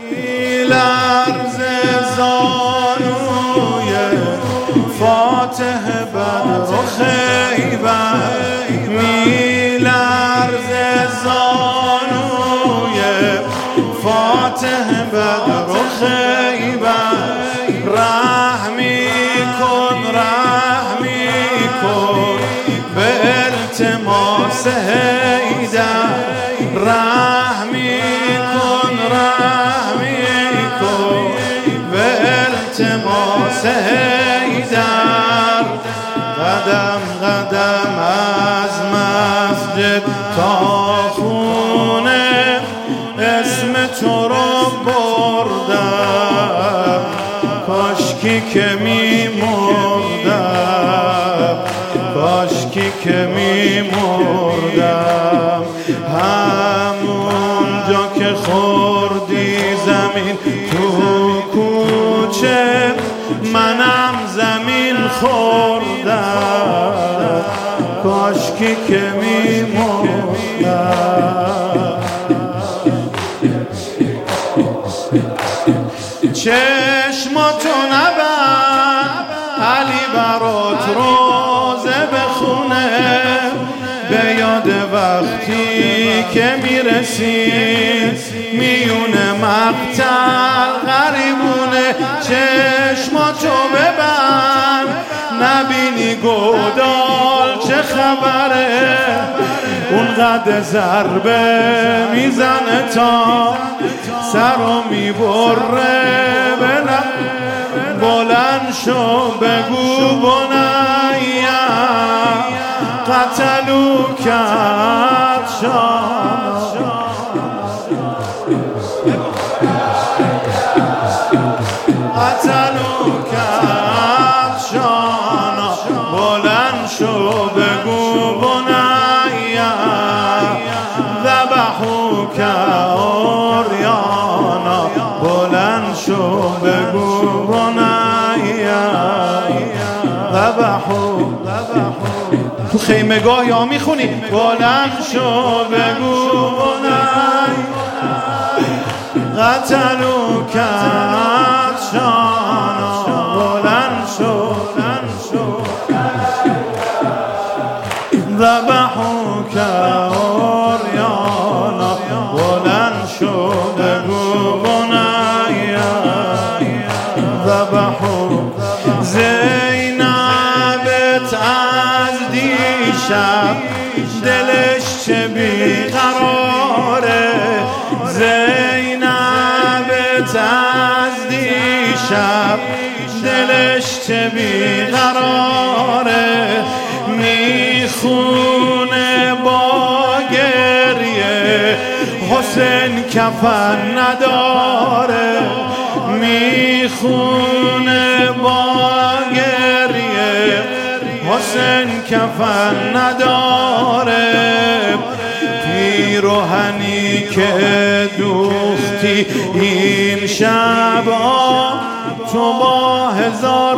لرزه زانوی فاتح بدر و خیبر، میلرزه زانوی فاتح بدر و خیبر. رحمی کن به التماس حیدر، رحمی کن به التماس حیدر. قدم قدم از مسجد تا خونه اسم تو رو بردم، کاشکی که میمردم، کاشکی که میمردم. همونجا که خوردی زمین تو کوچه، منم زمین خوردم، کاشکی که میمردم. چشماتو نبند علی برات روزه بخونه، به یاد وقتی که میرسی میون مقتل غریبونه. چشماتو ببند نبینی گودال چه خبره، اون قد ضربه میزنه تا سرو میبره. بلند شو بگو بنیا قتلو کرد شانا، قتلو کرد شانا. بلند شو بگو بنیا ذبحو کاریانا. بلند شو بگو بنیا ذبحو. تو خیمگاه یا میخونی بلند شو بگو بنیا قتلو کرد شانا. بلند شو ذبحو کاریانا. بلند شو بگو بنیا ذبحو. زینبت از دیشب دلش چه بیقراره، زینبت از دیشب دلش چه بیقراره. میخونه با گریه حسین کفن نداره، میخونه با گریه حسین کفن نداره. پیراهنی که دوختی این شب تو با هزار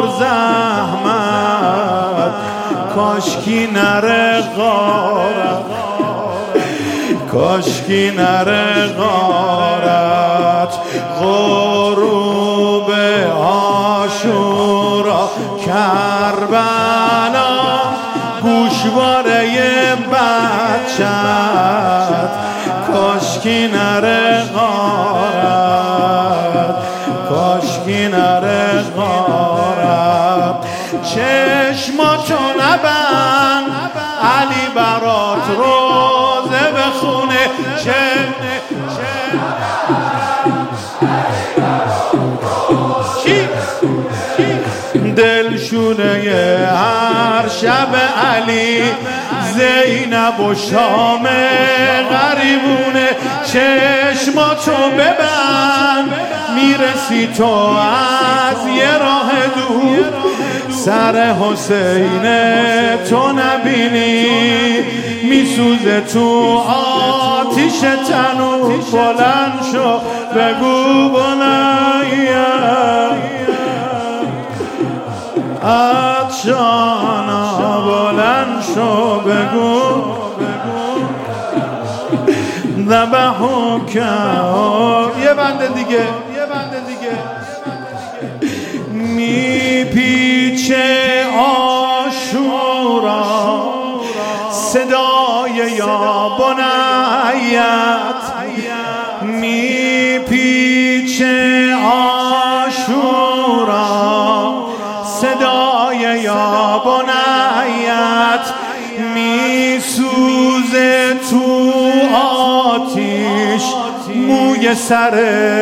زحمت، کاشکی نره غارت، کاشکی نره غارت. غروب عاشورا کربلا گوشواره بچت، کاشکی نره غارت، کاشکی نره غارت. چشماتو نبند علی برات روزه بخونه. دلشونه هر شب علی زینب و شام غریبونه. چشماتو ببند میرسی تو از یه راه دور، سر حسین تو نبینی میسوزه تو آتیش تنور. بلند شو بگو بنیا عطشانا. بلند شو بگو ذبحوک. یه بنده دیگه میپیچه عاشورا صدای یا بنیت، میپیچه عاشورا صدای یا بنیت، میسوزه تو آتیش موی سر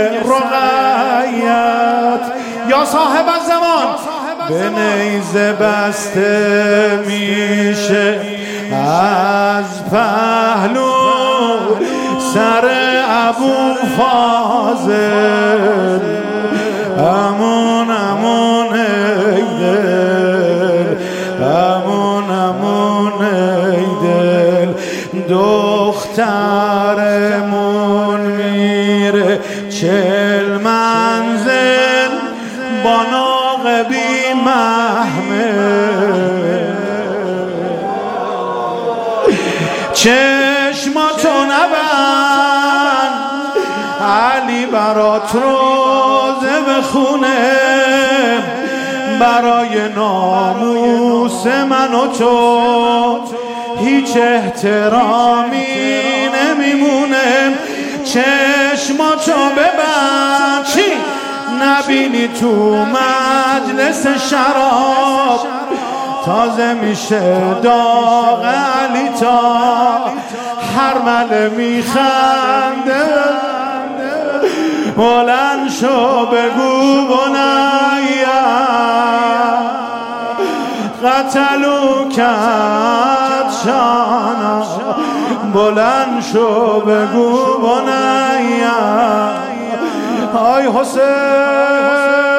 رقیت. یا صاحب الزمان به نیزه بسته میشه از پهلو سر ابو فاضل. امون امون ای دل، امون امون ای دل. دخترمون میره 40 منزل با ناقه بی محمل. چشماتو نبند علی برات روزه بخونه، برای ناموس من و تو هیچ احترامی نمیمونه. چشماتو ببند چی نبینی تو مجلس شراب تازه میشه داغ علی تا هرمله میخنده. بلند شو بگو بنیا قتلو کرد شانا. بلند شو بگو بنیا آی حسین.